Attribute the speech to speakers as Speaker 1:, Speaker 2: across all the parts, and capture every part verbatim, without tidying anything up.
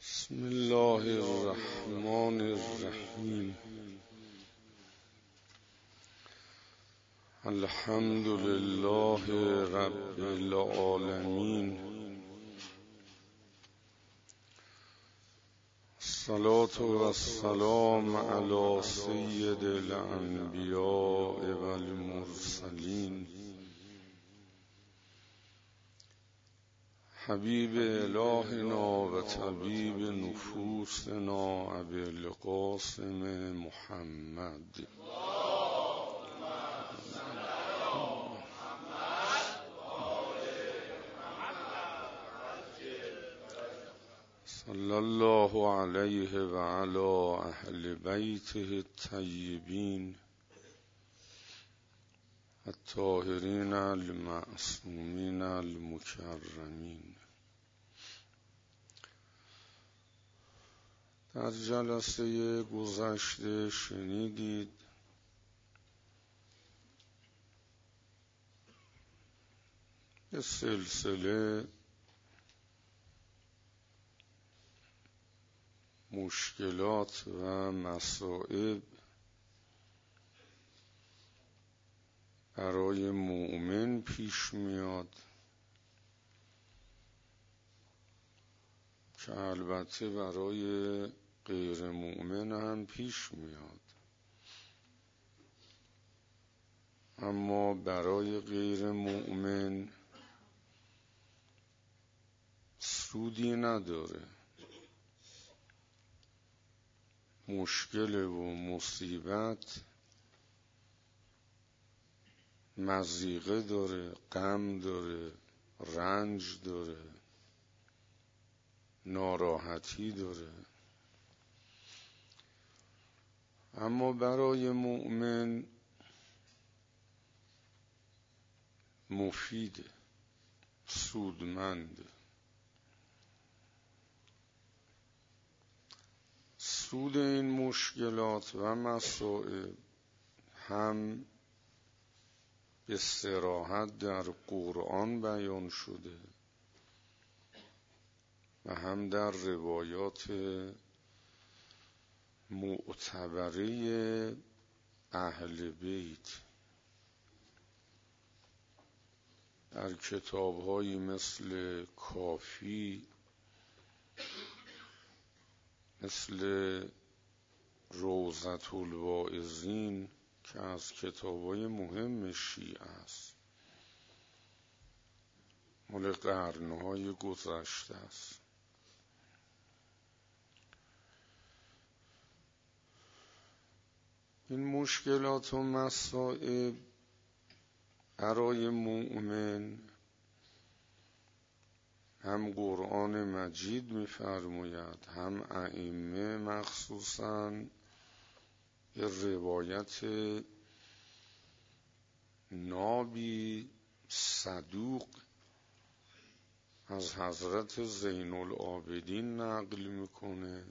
Speaker 1: بسم الله الرحمن الرحیم. الحمد لله رب العالمین. الصلاة والسلام علی سید الانبیاء والمرسلین حبیب الهنا و طبیب نفوسنا ابی القاسم محمد صلی الله علیه و علی اهل بیته الطیبین الطاهرین المعصومین المکرمین. در جلسه گذشته شنیدید یه سلسله مشکلات و مصائب برای مؤمن پیش میاد که البته برای غیر مؤمن هم پیش میاد، اما برای غیر مؤمن سودی نداره. مشکل و مصیبت مضیقه داره، غم داره، رنج داره، ناراحتی داره، اما برای مؤمن مفیده، سودمنده. سود این مشکلات و مسائب هم به صراحت در قرآن بیان شده و هم در روایات معتبره اهل بیت. در کتاب‌هایی مثل کافی، مثل روضة الواعظین که از کتاب‌های مهم شیعه است، مال قرن‌های گذشته است، این مشکلات و مصائب برای مؤمن هم قرآن مجید می‌فرماید، هم ائمه مخصوصاً یه روایت نابی صدوق از حضرت زین العابدین نقل میکنه.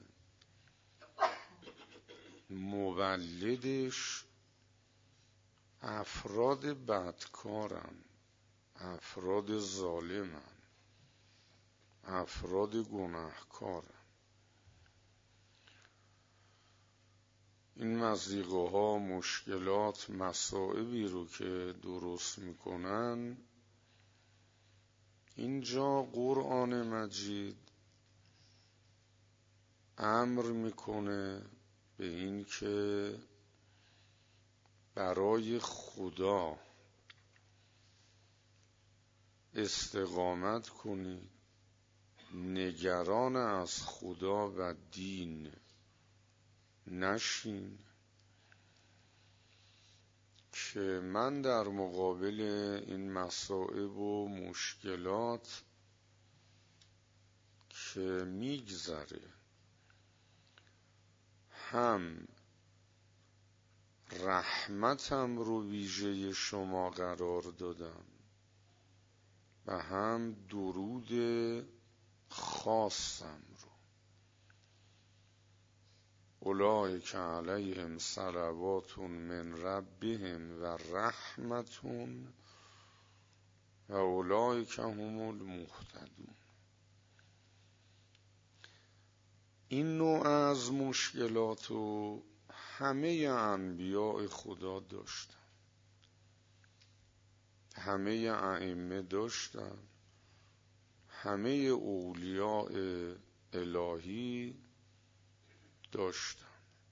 Speaker 1: مولدش افراد بدکارن، افراد ظالمن، افراد گناهکارن. این مضیقه ها، مشکلات، مصائبی رو که درست میکنن، اینجا قرآن مجید امر میکنه به این که برای خدا استقامت کنید، نگران از خدا و دین نشین، که من در مقابل این مصائب و مشکلات که میگذره هم رحمتم رو ویژه شما قرار دادم و هم درود خاصم رو. اولئک علیهم صلوات من ربهم و رحمت و اولئک هم المهتدون. این نوع از مشکلات رو همه انبیاء خدا داشتن، همه ائمه داشتن، همه اولیاء الهی داشتن.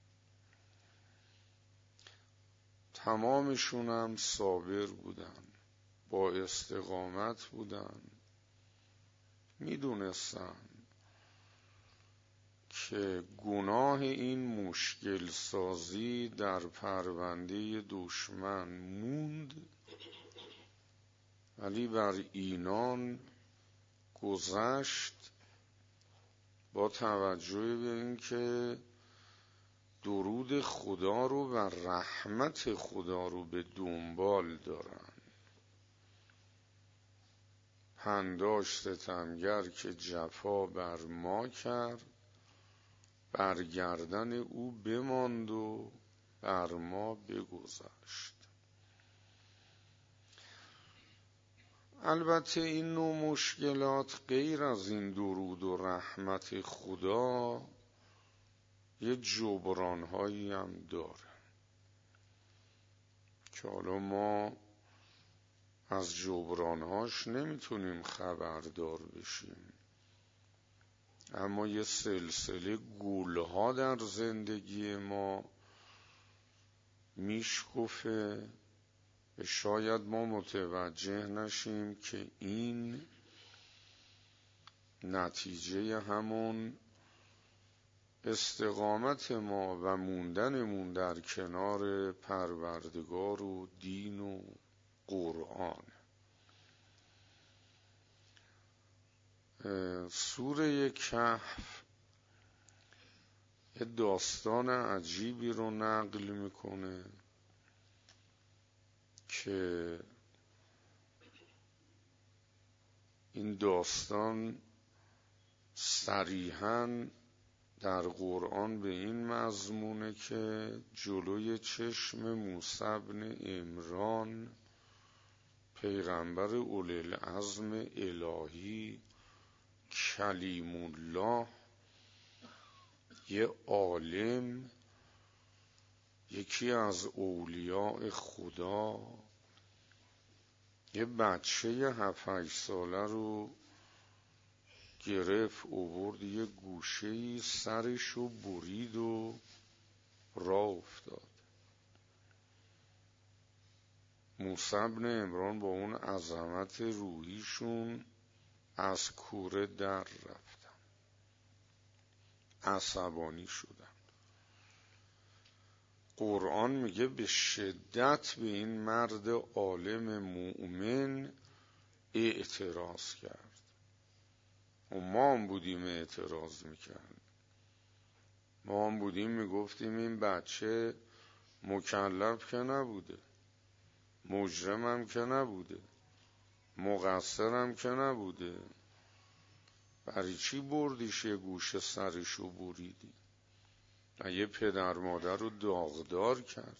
Speaker 1: تمامشون هم صابر بودن، با استقامت بودن، میدونستن که گناه این مشکل سازی در پرونده دشمن موند، ولی بر اینان گذشت با توجه به اینکه درود خدا رو و رحمت خدا رو به دنبال دارن. پنداش ستمگر که جفا بر ما کرد، بر گردن او بماند و بر ما بگذشت. البته این نوع مشکلات غیر از این درود و رحمت خدا یه جبران هایی هم داره که حالا ما از جبران هاش نمیتونیم خبردار بشیم، اما یه سلسله گولها در زندگی ما میشکفه و شاید ما متوجه نشیم که این نتیجه همون استقامت ما و موندنمون در کنار پروردگار و دین و قرآن. سوره کهف یه داستان عجیبی رو نقل میکنه که این داستان صریحاً در قرآن به این مضمونه که جلوی چشم موسی بن عمران پیغمبر اولوالعزم الهی کلیم الله، یه عالم، یکی از اولیاء خدا، یه بچه هفت هشت ساله رو گرفت، آورد یه گوشه‌ای سرشو برید و راه افتاد. موسی بن عمران با اون عظمت روحیشون از کوره در رفتن، عصبانی شدن. قرآن میگه به شدت به این مرد عالم مؤمن اعتراض کرد و ما هم بودیم اعتراض میکرد، ما هم بودیم میگفتیم این بچه مکلف که نبوده، مجرمم که نبوده، مقصرم که نبوده، برای چی بردیش یه گوشه سرشو بریدی و یه پدر مادر رو داغدار کرد.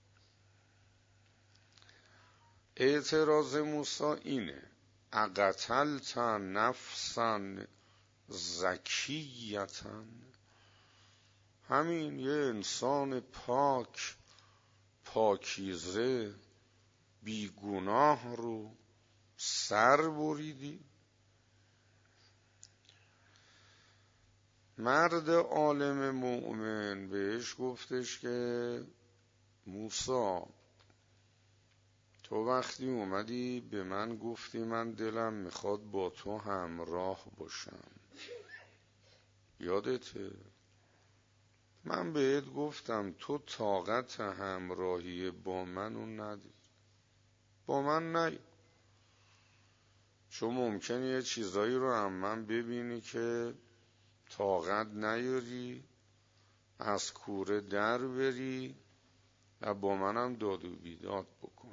Speaker 1: اعتراض موسی اینه: اقتلت نفسا زکیتا، همین یه انسان پاک پاکیزه بیگناه رو سر بریدی؟ مرد عالم مؤمن بهش گفتش که موسی، تو وقتی اومدی به من گفتی من دلم میخواد با تو همراه باشم، یادته؟ من بهت گفتم تو طاقت همراهی با منو نداری، با من نی، چون ممکنه یه چیزایی رو هم من ببینی که طاقت نیاری، از کوره در بری و با منم داد و بیداد بکنی.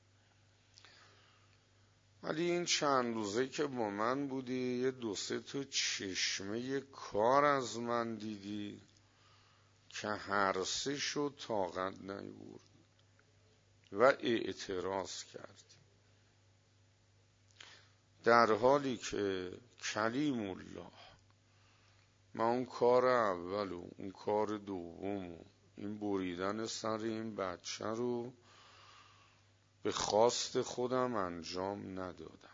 Speaker 1: ولی این چند روزه که با من بودی یه دو سه تا چشمه کار از من دیدی که هر سه شو طاقت نیوردی و اعتراض کردی، در حالی که کلیم الله من اون کار اول و اون کار دوم و این بریدن سر این بچه رو به خواست خودم انجام ندادم.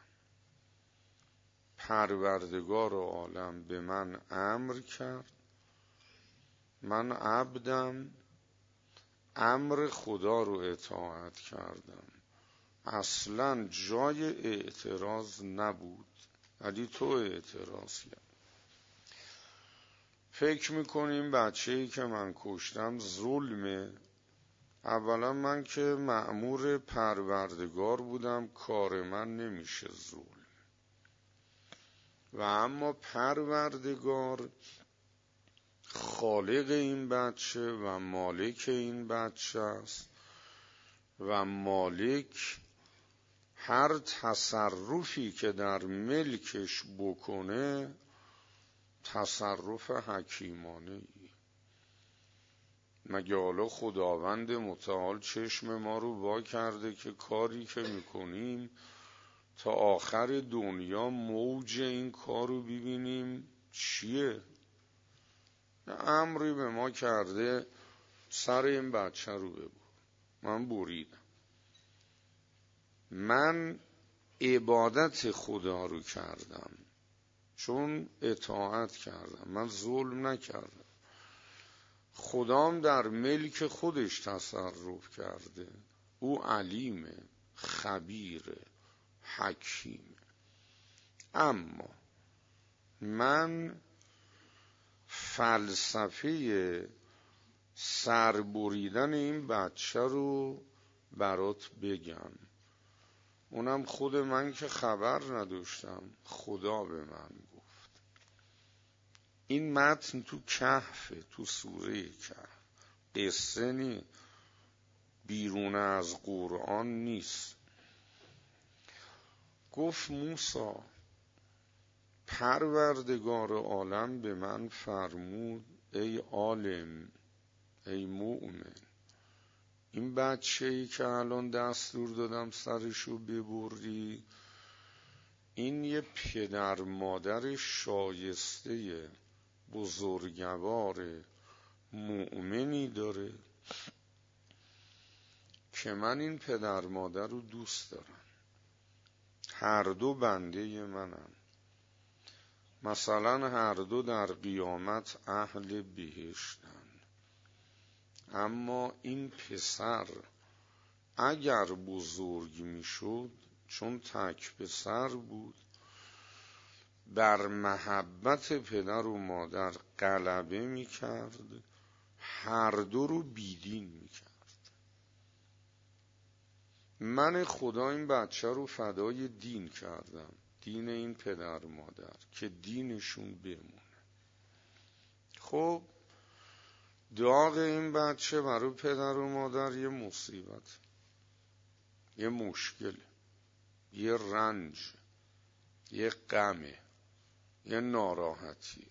Speaker 1: پروردگار عالم به من امر کرد، من عبدم، امر خدا رو اطاعت کردم. اصلا جای اعتراض نبود، ولی تو اعتراض کرد. فکر میکنیم بچه‌ای که من کشتم ظلمه. اولا من که مأمور پروردگار بودم، کار من نمیشه ظلم. و اما پروردگار خالق این بچه و مالک این بچه است و مالک هر تصرفی که در ملکش بکنه تصرف حکیمانه ای. مگه حالا خداوند متعال چشم ما رو وا کرده که کاری که میکنیم تا آخر دنیا موج این کار رو ببینیم چیه؟ امری به ما کرده سر این بچه رو ببر. من بریدم. من عبادت خدا رو کردم چون اطاعت کردم، من ظلم نکردم. خدام در ملک خودش تصرف کرده. او علیمه، خبیره، حکیمه. اما من فلسفه سربریدن این بچه رو برات بگم. اونم خود من که خبر نداشتم، خدا به من گفت. این متن تو کهفه، تو سوره کهف، قصه نی، بیرون از قرآن نیست. گفت موسی پروردگار عالم به من فرمود ای عالم، ای مؤمن، این بچه‌ای که الان دستور دادم سرشو ببری، این یه پدر مادر شایسته بزرگوار مؤمنی داره که من این پدر مادر رو دوست دارم. هر دو بنده منن. مثلا هر دو در قیامت اهل بهشتن. اما این پسر اگر بزرگ میشد، چون تک پسر بود، بر محبت پدر و مادر غلبه میکرد، هر دو رو بیدین میکرد. من خدا این بچه رو فدای دین کردم، دین این پدر مادر، که دینشون بمونه. خب داغ این بچه برای پدر و مادر یه مصیبت، یه مشکل، یه رنج، یه غمه، یه ناراحتی.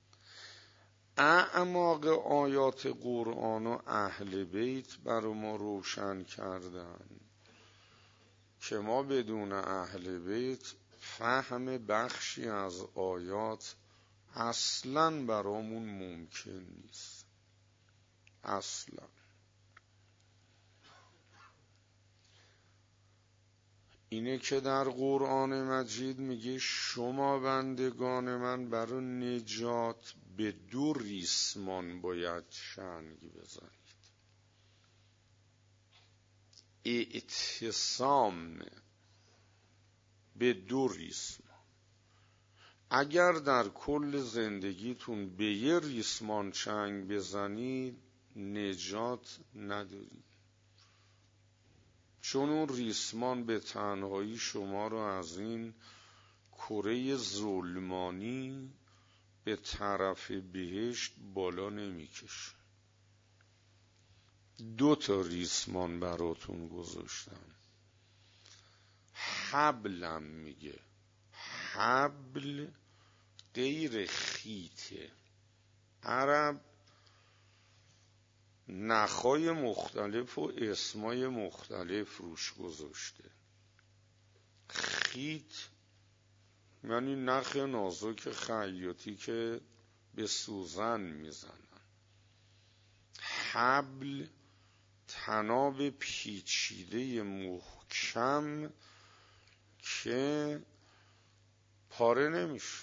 Speaker 1: اعماق آیات قرآن و اهل بیت برای ما روشن کردن که ما بدون اهل بیت فهم بخشی از آیات اصلاً برامون ممکن نیست. اصلاً. اینه که در قرآن مجید میگه شما بندگان من برای نجات به دو ریسمان باید چنگ بزنید. اعتصام به دو ریسمان. اگر در کل زندگیتون به یه ریسمان چنگ بزنید نجات ندارید، چون اون ریسمان به تنهایی شما رو از این کره ظلمانی به طرف بهشت بالا نمیکشه. دو تا ریسمان براتون گذاشتم. حبلم میگه، حبل غیر خیته. عرب نخای مختلف و اسمای مختلف روش گذاشته. خیت یعنی نخ نازک خیاطی که به سوزن میزنن. حبل طناب پیچیده محکم که پاره نمیشه.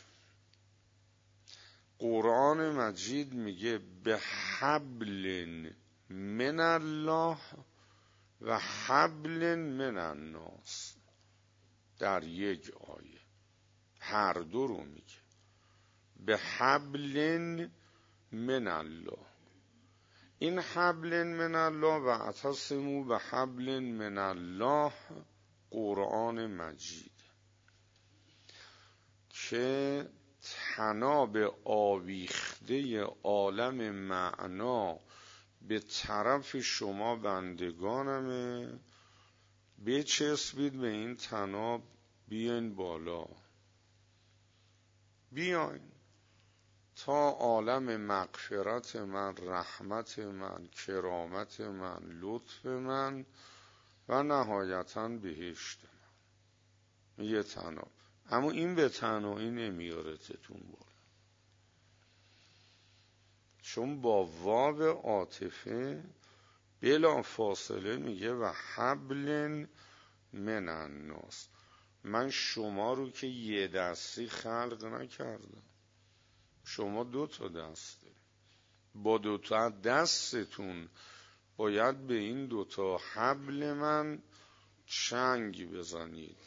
Speaker 1: قرآن مجید میگه به حبل من الله و حبل من الناس در یک آیه، هر دو رو میگه. به حبل من الله، این حبل من الله و اعتصموا به حبل من الله قرآن مجید که طناب آویخته عالم معنا به طرف شما بندگانمه، بچسبید به این طناب، بیاین بالا، بیاین تا عالم مغفرت من، رحمت من، کرامت من، لطف من و نهایتاً بهشت من. یه طناب. اما این به تنهایی نمیارتتون بالا، چون با واو عاطفه بلا فاصله میگه و حبل من الناس. من شما رو که یه دستی خلق نکردم، شما دو تا دسته، با دو تا دستتون باید به این دو تا حبل من چنگ بزنید.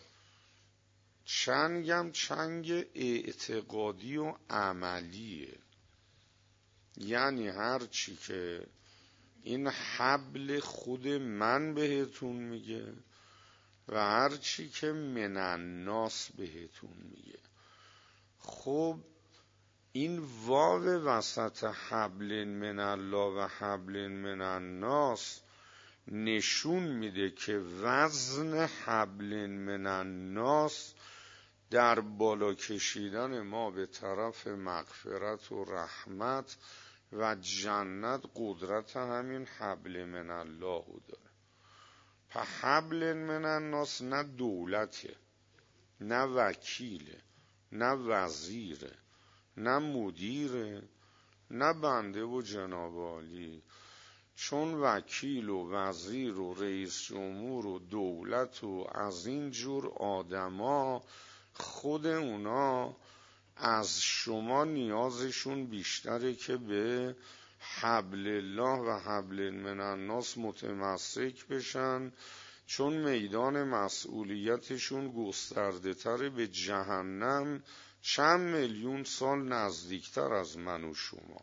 Speaker 1: چنگم چنگ اعتقادی و عملیه، یعنی هر چی که این حبل خود من بهتون میگه و هر چی که من الناس بهتون میگه. خب این واو وسط حبل من الله و حبل من الناس نشون میده که وزن حبل من الناس در بالا کشیدن ما به طرف مغفرت و رحمت و جنت قدرت همین حبل من الله داره. پس حبل من الناس نه دولته، نه وکیله، نه وزیره، نه مدیره، نه بنده و جناب عالی. چون وکیل و وزیر و رئیس جمهور و دولت و از این جور آدما، خود اونا از شما نیازشون بیشتره که به حبل الله و حبل من الناس متمسک بشن، چون میدان مسئولیتشون گسترده تر به جهنم چند میلیون سال نزدیکتر از من و شما.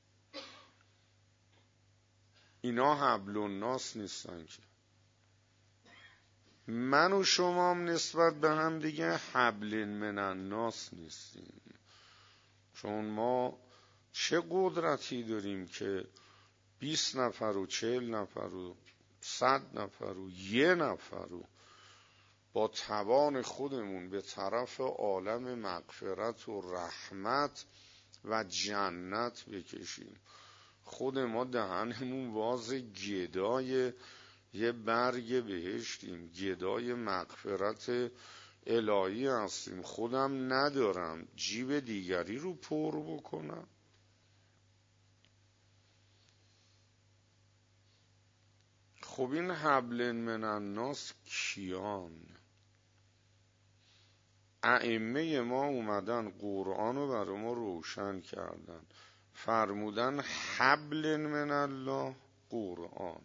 Speaker 1: اینا حبل الناس نیستن که. من و شما هم نسبت به هم دیگه حبل من الناس نیستیم، چون ما چه قدرتی داریم که بیست نفر و چهل نفر و صد نفر و یه نفر رو با توان خودمون به طرف عالم مغفرت و رحمت و جنت بکشیم. خود ما دهنمون واز گدای یه برگ بهشتیم، گدای مغفرت الهی هستیم. خودم ندارم جیب دیگری رو پر بکنم. خب این حبل من الناس کیان؟ ائمه ما اومدن قرآن رو برای ما روشن کردن، فرمودن حبل من الله قرآن،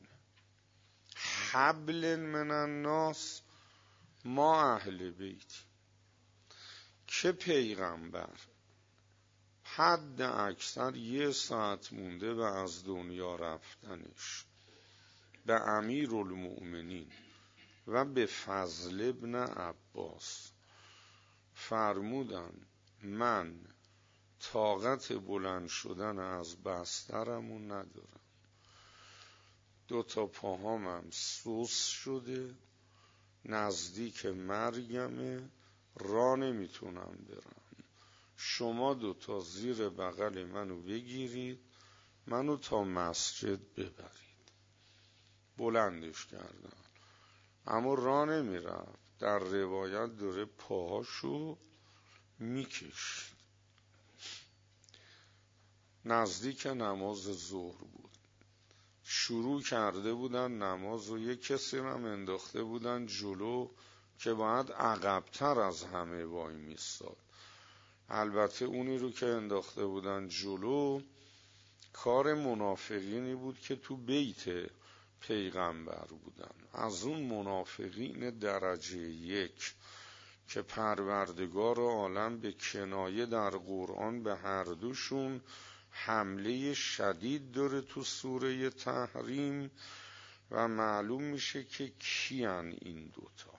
Speaker 1: حبل من الناس ما اهل بیت. که پیغمبر حد اکثر یه ساعت مونده و از دنیا رفتنش به امیر المؤمنین و به فضل ابن عباس فرمودن من طاقت بلند شدن از بسترمو ندارم، دو تا پاهامم سوس شده، نزدیک مرگمه، راه نمیتونم برم، شما دو تا زیر بغل منو بگیرید، منو تا مسجد ببرید. بلندش کردن اما راه نمیرفت، در روایت داره پاهاشو میکشید. نزدیک نماز ظهر بود. شروع کرده بودن نماز و یک کسی رو هم انداخته بودن جلو که باید عقب‌تر از همه وای میستاد. البته اونی رو که انداخته بودن جلو کار منافقینی بود که تو بیت پیغمبر بودن، از اون منافقین درجه یک که پروردگار عالم به کنایه در قرآن به هر دوشون حمله شدید داره تو سوره تحریم و معلوم میشه که کیان این دوتا.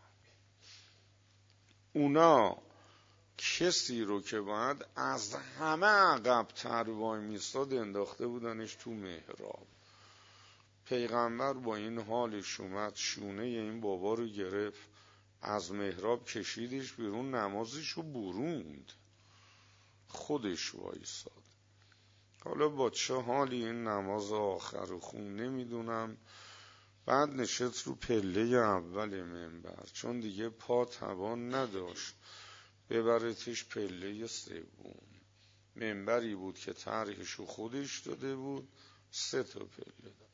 Speaker 1: اونا کسی رو که باید از همه عقب تر وای میستاد انداخته بودنش تو محراب. پیغمبر با این حالش اومد شونه این بابا رو گرفت، از محراب کشیدش بیرون، نمازش رو بروند، خودش وایساد. حالا با چه حالی این نماز آخر خون نمیدونم. بعد نشست رو پله اول منبر، چون دیگه پا توان نداشت ببرتش پله سوم. منبری بود که طرحشو خودش داده بود، سه تا پله داد.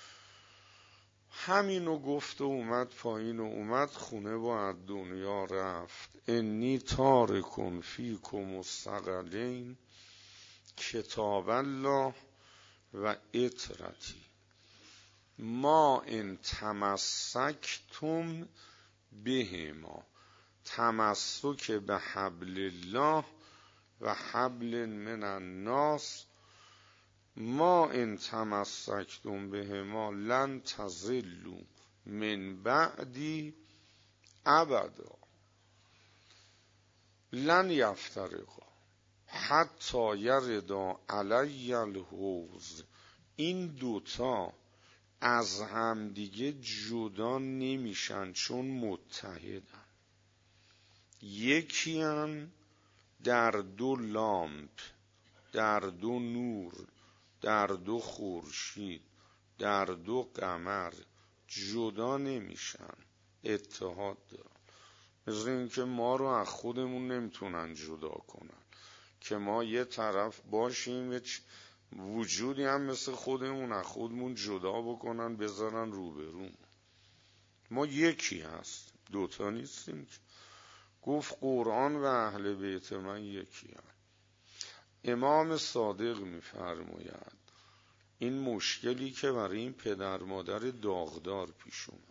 Speaker 1: همینو گفت و اومد پایین و اومد خونه و از دنیا رفت. انی تارکن فیکم الثقلین کتاب الله و اطرتی ما ان تمسکتم بهما، تمسک به حبل الله و حبل من الناس، ما ان تمسکتم بهما لن تضلوا من بعدی ابدا لن یفترقا حتی یردا علی الحوض. این دوتا از همدیگه جدا نمیشن چون متحدن. یکی هم در دو لامپ، در دو نور، در دو خورشید، در دو قمر جدا نمیشن، اتحاد دارن. مثل این که ما رو از خودمون نمیتونن جدا کنن که ما یه طرف باشیم، یه وجودی هم مثل خودمون از خودمون جدا بکنن بذارن روبرو. ما یکی هست، دوتا نیستیم. گفت قرآن و اهل بیت من یکی هم. امام صادق میفرماید این مشکلی که برای این پدر مادر داغدار پیش اومد،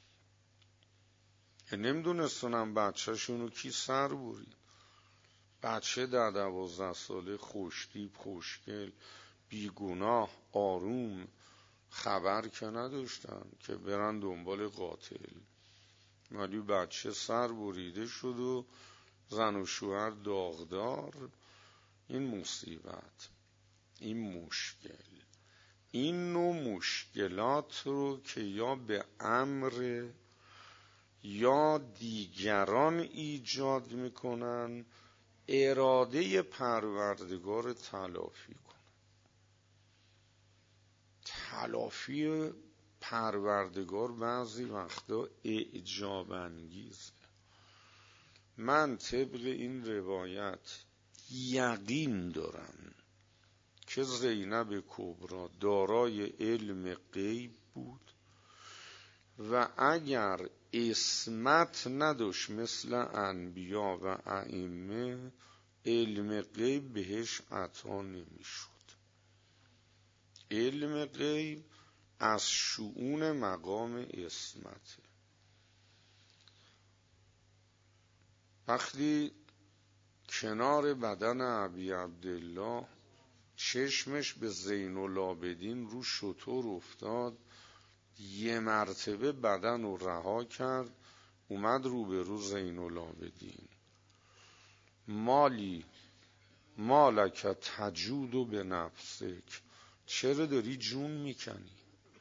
Speaker 1: نمیدونستونم بچه شونو کی سر برید. بچه در دوازده ساله خوشتیپ خوشگل بیگناه آروم، خبر که نداشتن که برن دنبال قاتل، ولی بچه سر بریده شد و زن و شوهر داغدار. این مصیبت، این مشکل، این نوع مشکلات رو که یا به امر یا دیگران ایجاد میکنن، اراده پروردگار تلافی کن. تلافی پروردگار بعضی وقتا اعجاب انگیزه. من طبق این روایت یقین دارم که زینب کبری دارای علم غیب بود و اگر عصمت نداشت مثل انبیا و ائمه، علم غیب بهش عطا نمیشد. علم غیب از شؤون مقام عصمته. وقتی کنار بدن ابی عبدالله چشمش به زین العابدین رو شتر افتاد، یه مرتبه بدن رو رها کرد، اومد رو به رو زین العابدین. مالی مالک تجود به نفسک، چرا داری جون میکنی؟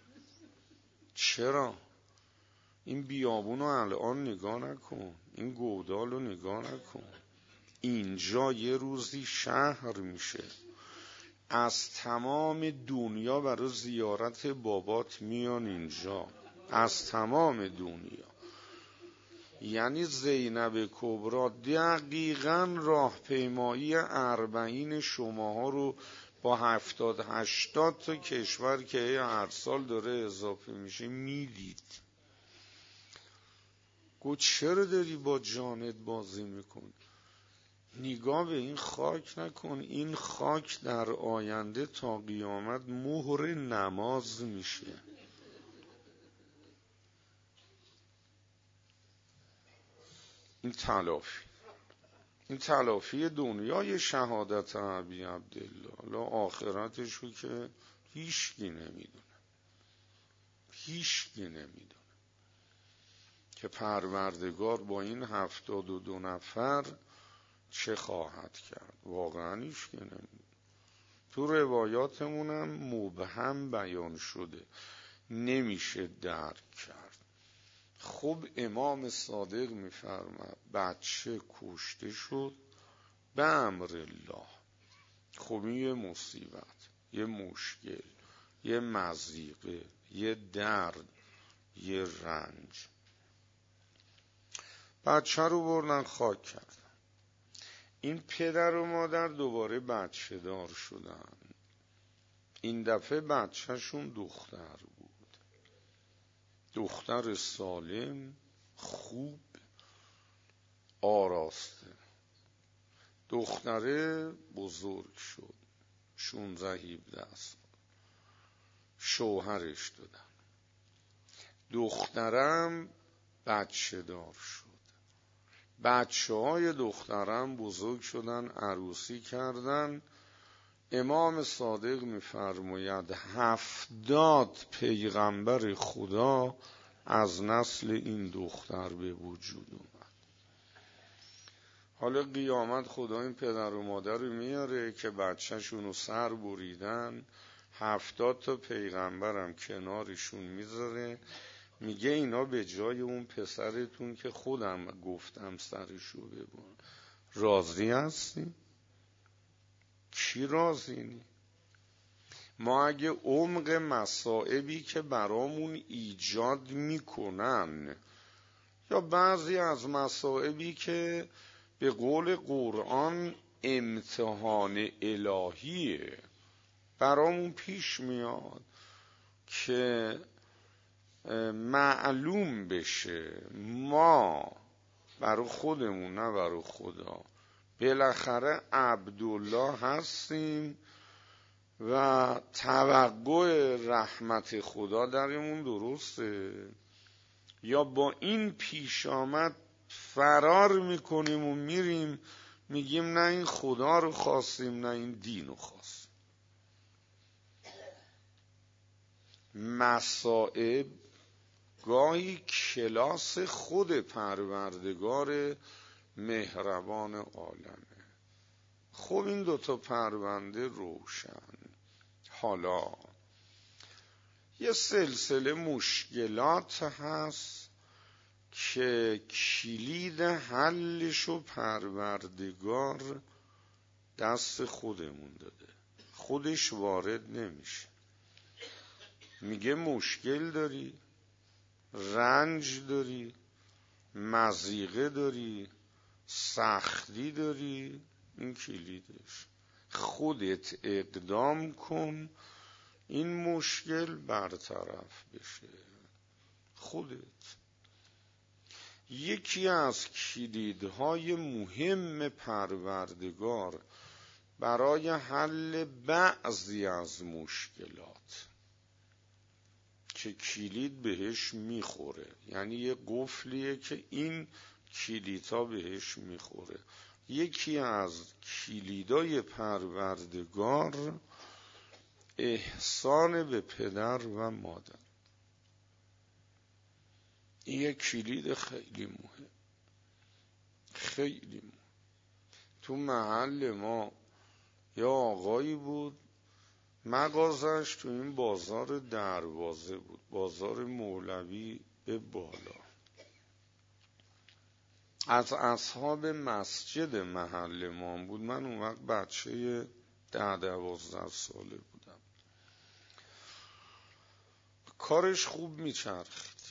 Speaker 1: چرا؟ این بیابونو الان نگاه نکن، این گودالو نگاه نکن، اینجا یه روزی شهر میشه، از تمام دنیا برای زیارت بابات میان اینجا، از تمام دنیا. یعنی زینب کبری دقیقاً راهپیمایی اربعین شماها رو با هفتاد هشتاد تا کشور که هر سال داره اضافه میشه میدید. گفت چرا داری با جانت بازی میکنی؟ نگاه به این خاک نکن، این خاک در آینده تا قیامت مهر نماز میشه. این تلافی این تلافی دنیای شهادت ابی عبدالله، لا آخرتشو که هیچکی نمیدونه، هیچکی نمیدونه که پروردگار با این هفتاد و دو نفر چه خواهد کرد. واقعا هیچکی نمیدونه. تو روایاتمونم مبهم بیان شده، نمیشه درک کرد. خب امام صادق میفرماد بچه کشته شد به امر الله. خب این یه مصیبت، یه مشکل، یه مضیقه، یه درد، یه رنج. بچه رو بردن خاک کردن. این پدر و مادر دوباره بچه دار شدن. این دفعه بچهشون دختر بود، دختر سالم، خوب، آراسته. دختره بزرگ شد، شونزده هفده سال، شوهرش دادن. دخترم بچه دار شد. بچه های دخترم بزرگ شدن، عروسی کردن. امام صادق میفرماید هفتاد پیغمبر خدا از نسل این دختر به وجود اومد. حالا قیامت خدا این پدر و مادر رو میاره که بچه‌شون رو سر بریدن، هفتاد تا پیغمبرم کنارشون میذاره، میگه اینا به جای اون پسرتون که خودم گفتم سرشو ببر راضی هستی؟ کی راضی نی؟ ما اگه عمق مصائبی که برامون ایجاد میکنن یا بعضی از مصائبی که به قول قرآن امتحان الهیه برامون پیش میاد که معلوم بشه ما برای خودمون نه برای خدا بالاخره عبدالله هستیم و توقع رحمت خدا درمون درسته، یا با این پیش آمد فرار میکنیم و میریم میگیم نه این خدا رو خواستیم نه این دین رو خواستیم. مصائب گاهی کلاس خود پروردگار مهربان عالمه. خب این دوتا پرونده روشن. حالا یه سلسله مشکلات هست که کلید حلشو پروردگار دست خودمون داده، خودش وارد نمیشه. میگه مشکل داری، رنج داری، مضیقه داری، سختی داری، این کلیدش. خودت اقدام کن این مشکل برطرف بشه. خودت. یکی از کلیدهای مهم پروردگار برای حل بعضی از مشکلات که کلید بهش میخوره، یعنی یه قفلیه که این کلیدها بهش میخوره. یکی از کلیدای پروردگار احسان به پدر و مادر. این یک کلید خیلی مهم، خیلی مهم. تو محل ما یا آقایی بود مغازش تو این بازار دروازه بود، بازار مولوی به بالا. از اصحاب مسجد محل ما بود. من اون وقت بچه ده دوازده ساله بودم. کارش خوب میچرخید.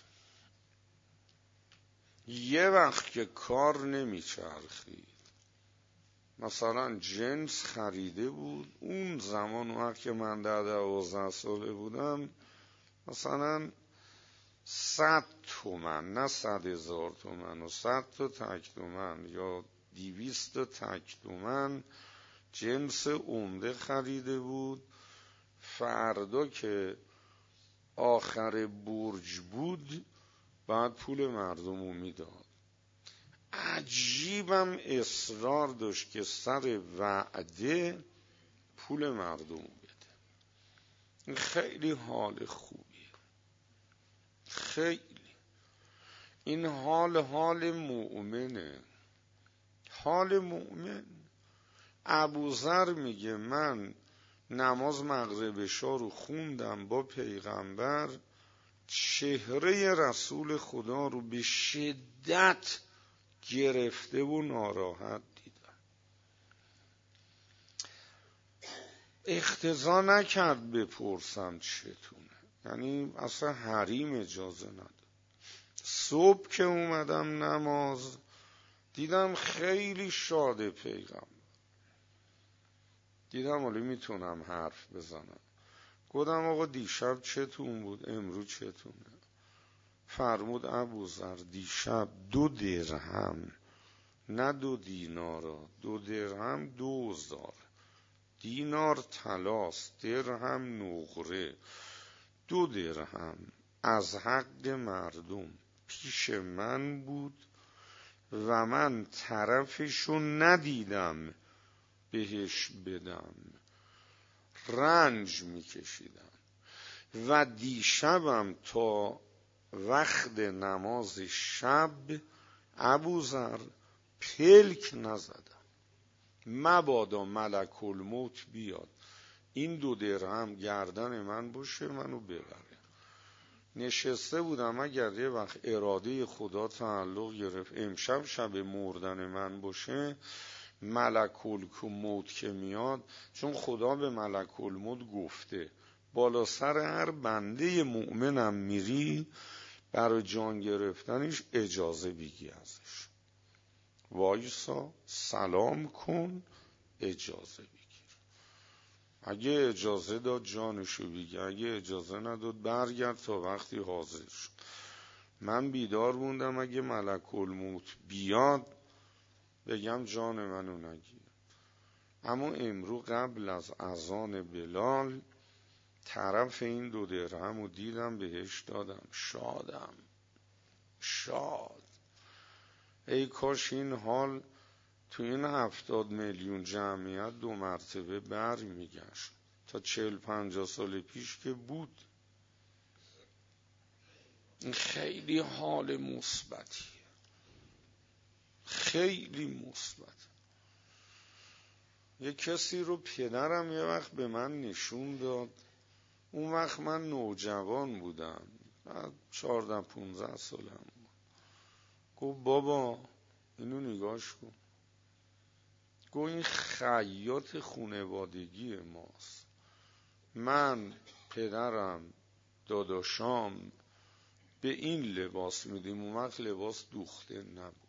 Speaker 1: یه وقت که کار نمیچرخید مثلا جنس خریده بود اون زمان، وقت که من در دوازده ساله بودم، مثلا صد تومن، نه صد هزار تومن و صد تا تک تومن یا دیویست تا تک تومن جنس عمده خریده بود. فردا که آخر برج بود بعد پول مردمو میداد. عجیبم اصرار داشت که سر وعده پول مردمو بده. این خیلی حال خوبیه، خیلی. این حال حال مؤمنه، حال مؤمن. ابوذر میگه من نماز مغرب شا رو خوندم با پیغمبر، چهره رسول خدا رو به شدت گرفته و ناراحت دیدم. اقتضا نکرد بپرسم چتونه، یعنی اصلا حریم اجازه نداد. صبح که اومدم نماز دیدم خیلی شاده پیغمبر، دیدم ولی میتونم حرف بزنم. گفتم آقا دیشب چتون بود، امروز چتونه؟ فرمود ابوذر دیشب دو درهم، نه دو دینارا، دو درهم دوزار، دینار طلاست، درهم نقره، دو درهم از حق مردم پیش من بود و من طرفشو ندیدم بهش بدم، رنج میکشیدم و دیشبم تا وقت نماز شب ابوذر پلک نزدم، مبادا ملک الموت بیاد این دو درهم گردن من باشه منو ببره. نشسته بودم اگر یه وقت اراده خدا تعلق گرفت امشب شب مردن من باشه، ملک الموت که میاد، چون خدا به ملک الموت گفته بالا سر هر بنده مؤمنم میری برای جان گرفتنش اجازه بگی ازش، وایسا سلام کن اجازه بگیر. اگه اجازه داد جانشو بگی، اگه اجازه نداد برگرد تا وقتی حاضر شد. من بیدار موندم اگه ملک الموت بیاد بگم جان منو نگیر. اما امرو قبل از اذان بلال طرف این دو درهم رو دیدم بهش دادم، شادم، شاد. ای کاش این حال تو این هفتاد میلیون جمعیت دو مرتبه بر میگشت. تا چهل پنجاه سال پیش که بود. این خیلی حال مثبتیه، خیلی مثبت. یه کسی رو پدرم یه وقت به من نشون داد، اون وقت من نوجوان بودم، چهارده پونزده سالم بود. گفت بابا اینو نگاش کن. گفت این خیاط خونوادگی ماست، من پدرم داداشام به این لباس میدیم، اون وقت لباس دوخته نبود.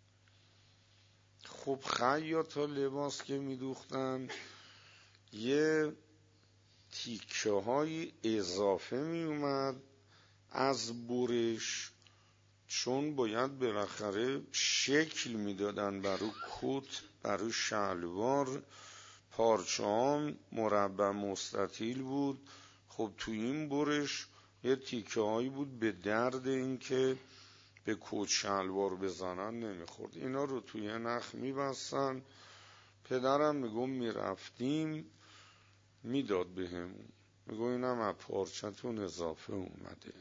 Speaker 1: خب خیاط ها لباس که میدوختن یه تیکه های اضافه می اومد از برش، چون باید بالاخره شکل میدادن برای کت، برای شلوار. پارچه هم مربع مستطیل بود. خب تو این برش یه تیکه هایی بود به درد این که به کت شلوار بزنن نمیخورد. اینا رو توی نخ میبستن. پدرم میگم میرفتیم میداد به همون، میگو اینم از پارچتون اضافه اومده.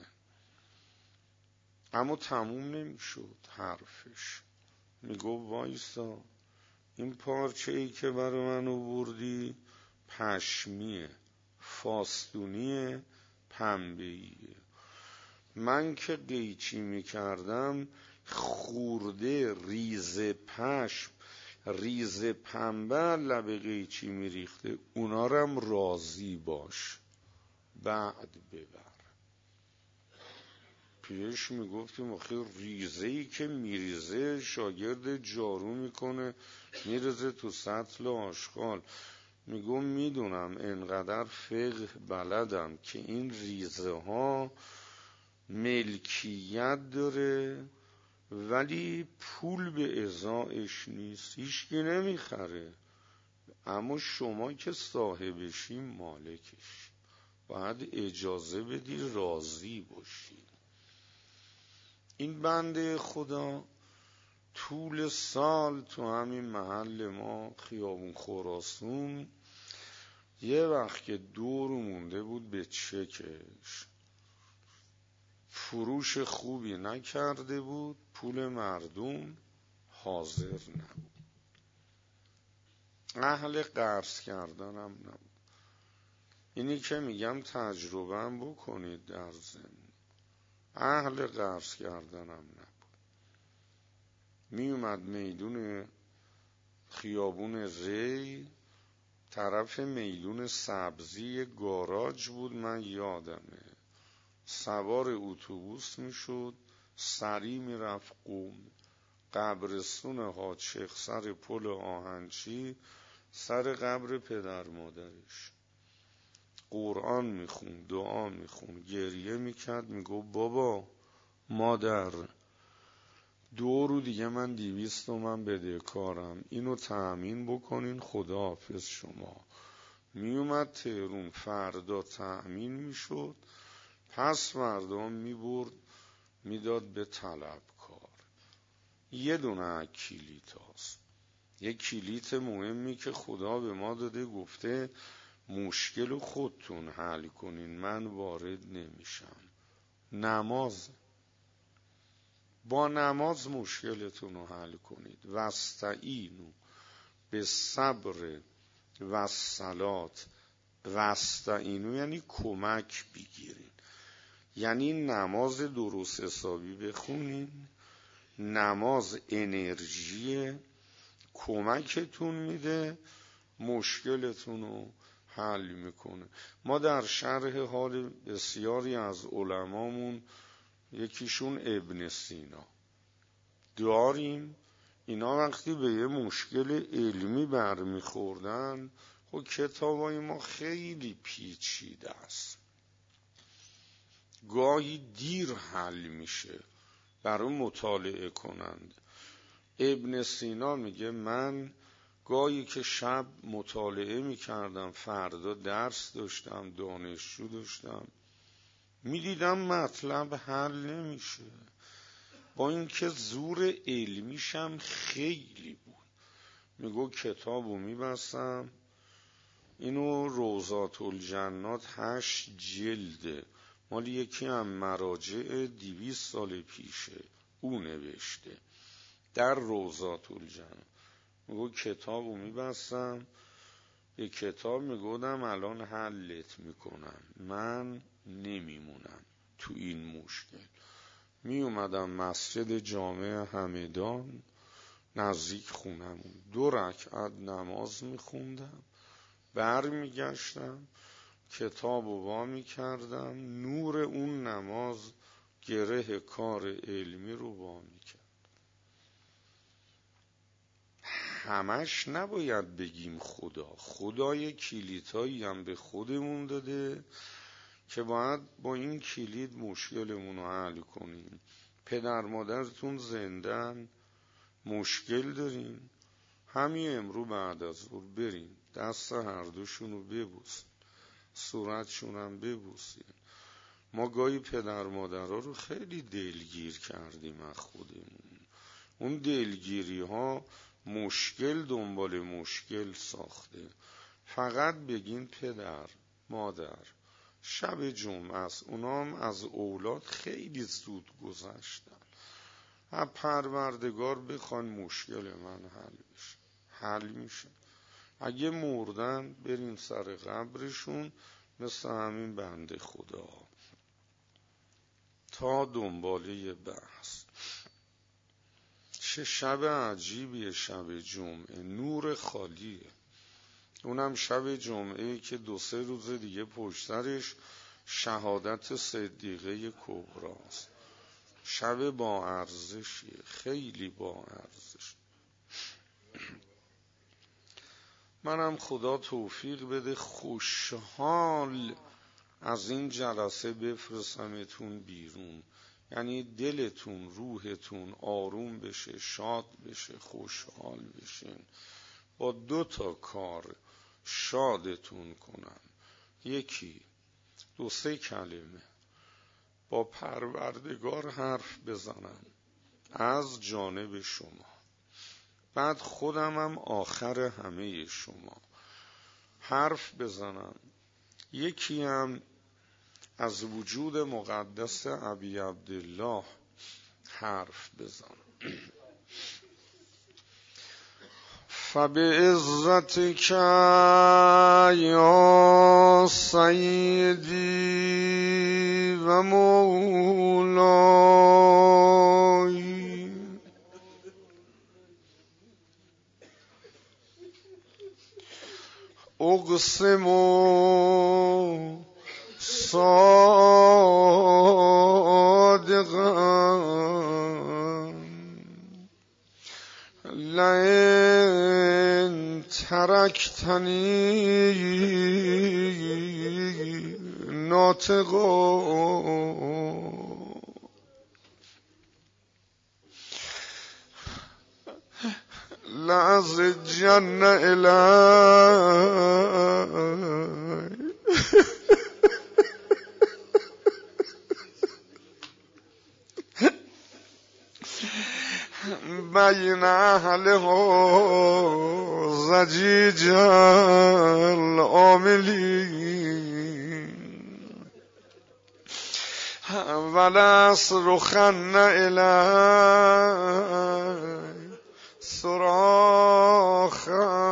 Speaker 1: اما تموم نمیشد حرفش. میگو وایسا، این پارچه ای که برای من آوردی پشمیه، فاستونیه، پنبه‌ایه. من که قیچی میکردم خورده ریز پشم، ریز پنبه لب قیچی میریخته، اونا رم راضی باش بعد ببر. تویش میگفتیم آخه ریزه‌ای که میریزه شاگرد جارو میکنه میریزه تو سطل آشغال. میگم میدونم انقدر فقه بلدم که این ریزه ها ملکیت داره ولی پول به ازایش نیست، هیچکی نمیخره، اما شما که صاحبشی مالکش باید اجازه بدی راضی باشی. این بنده خدا طول سال تو همین محل ما خیابون خراسان یه وقت که دور مونده بود به چکش فروش خوبی نکرده بود، پول مردم حاضر نبود، اهل قرض کردن هم نبود. اینی که میگم تجربه هم بکنید در ضمن، اهل قرض کردن هم نبود. میومد میدون خیابون ری طرف میدون سبزی گاراژ بود، من یادمه، سوار اتوبوس میشد سری میرفت قم، قبرستون حاج شیخ سر پل آهنچی سر قبر پدر مادرش قرآن میخون، دعا میخون، گریه میکرد، میگو بابا مادر دو رو دیگه من دیویست تومن بدهکارم، اینو تأمین بکنین، خداحافظ شما. میومد تهرون، فردا تأمین میشد، پس فردا میبرد میداد به طلبکار. یه دونه کلیت هاست، یه کلیت مهمی که خدا به ما داده، گفته مشکل خودتون حل کنین، من وارد نمیشم. نماز، با نماز مشکلتون رو حل کنید. واستعینوا بالصبر والصلاة، واستعینوا یعنی کمک بگیرین، یعنی نماز درست حسابی بخونین. نماز انرژی کمکتون میده، مشکلتون رو حل میکنه. ما در شرح حال بسیاری از علمامون، یکیشون ابن سینا داریم، اینا وقتی به یه مشکل علمی برمیخوردن، خب کتابای ما خیلی پیچیده است، گاهی دیر حل میشه برای مطالعه کنند. ابن سینا میگه من گاهی که شب مطالعه میکردم، فردا درس داشتم، دانشجو داشتم، میدیدم مطلب حل نمیشه، با اینکه زور علمیشم خیلی بود. میگو کتابو میبستم، اینو روضات الجنات هشت جلده، مال یکی هم مراجع دیویست سال پیشه، او نوشته در روضات الجنات. میگو کتابو میبستم، به کتاب میگودم الان حلت میکنم، من نمیمونم تو این مشکل. میومدم مسجد جامع همدان نزدیک خونمون، دو رکعت نماز میخوندم، بر میگشتم کتابو وا میکردم، نور اون نماز گره کار علمی رو وا میکرد. همش نباید بگیم خدا، خدای کلیدهایی هم به خودمون داده که باید با این کلید مشکلمون رو حل کنیم. پدر مادرتون زندن، مشکل دارین، همین امرو بعد از ظهر برین دست هر دوشون رو ببوسین، صورتشون هم ببوسین. ما گاهی پدر مادرها رو خیلی دلگیر کردیم از خودمون، اون دلگیری ها مشکل دنبال مشکل ساخته. فقط بگین پدر مادر شب جمعه است، اونام از اولاد خیلی زود گذشتن، از پروردگار بخوان مشکل من حل بشه، حل میشه. اگه مردن برین سر قبرشون مثل همین بنده خدا. تا دنباله بحث. چه شب عجیبیه شب جمعه، نور خالیه، اونم شب جمعه که دو سه روز دیگه پشت سرش شهادت صدیقه کبراست. شب با ارزشیه، خیلی با ارزش. منم خدا توفیق بده خوشحال از این جلسه بفرستمتون بیرون، یعنی دلتون روحتون آروم بشه، شاد بشه، خوشحال بشین. با دو تا کار شادتون کنم. یکی دو سه کلمه با پروردگار حرف بزنم از جانب شما، بعد خودمم آخر همه شما حرف بزنم. یکی هم از وجود مقدس ابی عبدالله حرف بزنم. فبعزتک یا سیدی و مولای اقسم صادقا لئن ترکتنی ناطقا لأزجن إليك بین اهلها زجیج العاملین ولأصرخن إلیک صراخ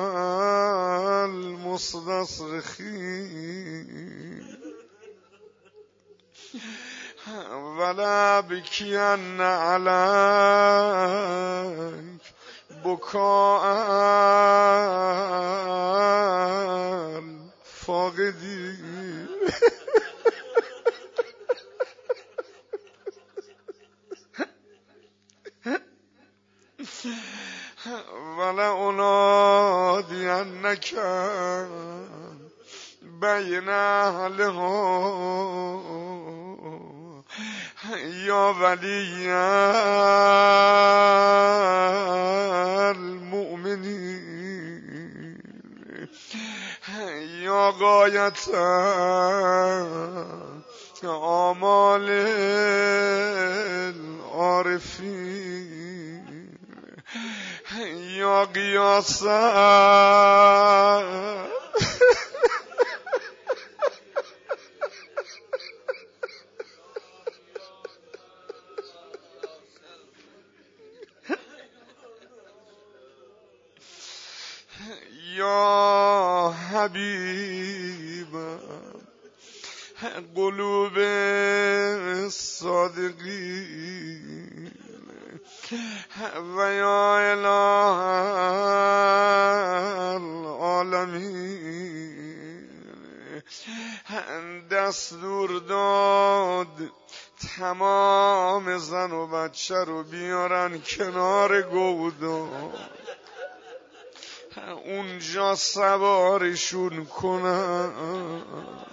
Speaker 1: المستصرخین ولا بکین علیک بکاء الفاقدین ولا انادینک بین اهلها یا ولی المؤمنین یا غایت آمال العارفین یا قیاس یا حبیب قلوب الصادقین و یا اله العالمین دستور داد تمام زن و بچه رو بیارن کنار گودال، اونجا سوارشون کنن.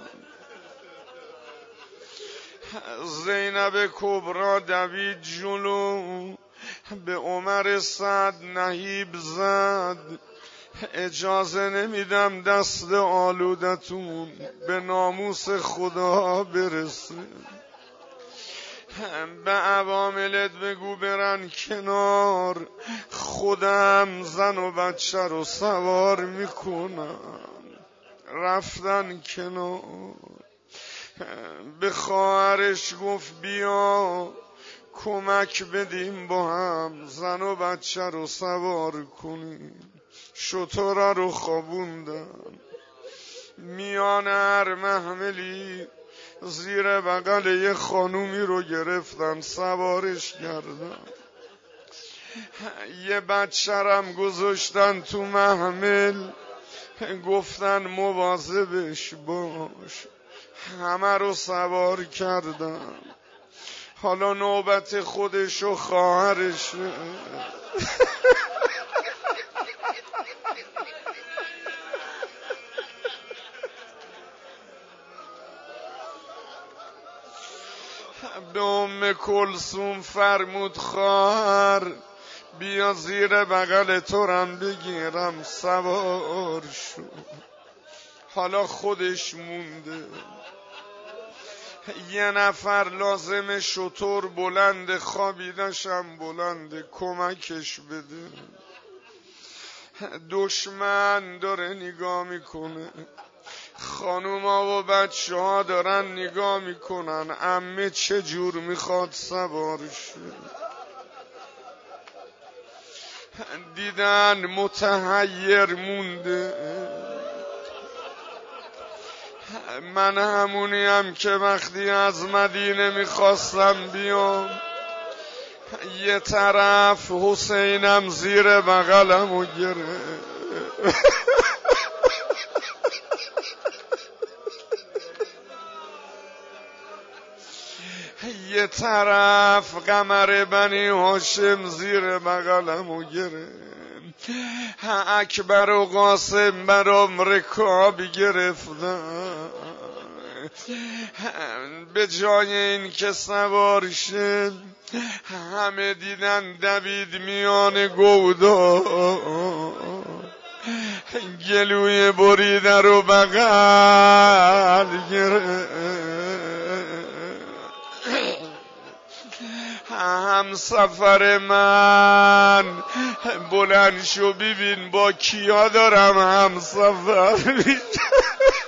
Speaker 1: زینب کبرا دوید جلو، به عمر سعد نهیب زد اجازه نمیدم دست آلودتون به ناموس خدا برسه، به عواملت بگو برن کنار، خودم زن و بچه رو سوار میکنم. رفتن کنار، به خواهرش گفت بیا کمک بدیم با هم زن و بچه رو سوار کنیم. شترها رو خوابوندن، میان هر محملی زیر بغل یه خانومی رو گرفتن سوارش کردن، یه بچه‌رم گذاشتن تو محمل، گفتن مواظبش باش. همه رو سوار کردن، حالا نوبت خودش و خواهرش. به ام کلثوم فرمود خواهر بیا زیر بغل تورم بگیرم سوار شو. حالا خودش مونده، یه نفر لازم شطور بلند، خوابیدشم بلند، کمکش بده. دشمن داره نگاه میکنه، خانوما و بچه ها دارن نگاه میکنن عمه چه جور میخواد سوار شه. دیدن متحیر مونده. من همونیم که وقتی از مدینه میخواستم بیام، یه طرف حسینم زیر بغلمو گرفت، یه طرف قمر بنی هاشم زیر بغلمو گرفت، اکبر و قاسم برام رکابی گرفتن. به جای این که سوار شد همه دیدن دوید میان گودا، گلوی بریده رو بغل گرفت. هم سفر من بلند شو ببین با کیا دارم هم سفر.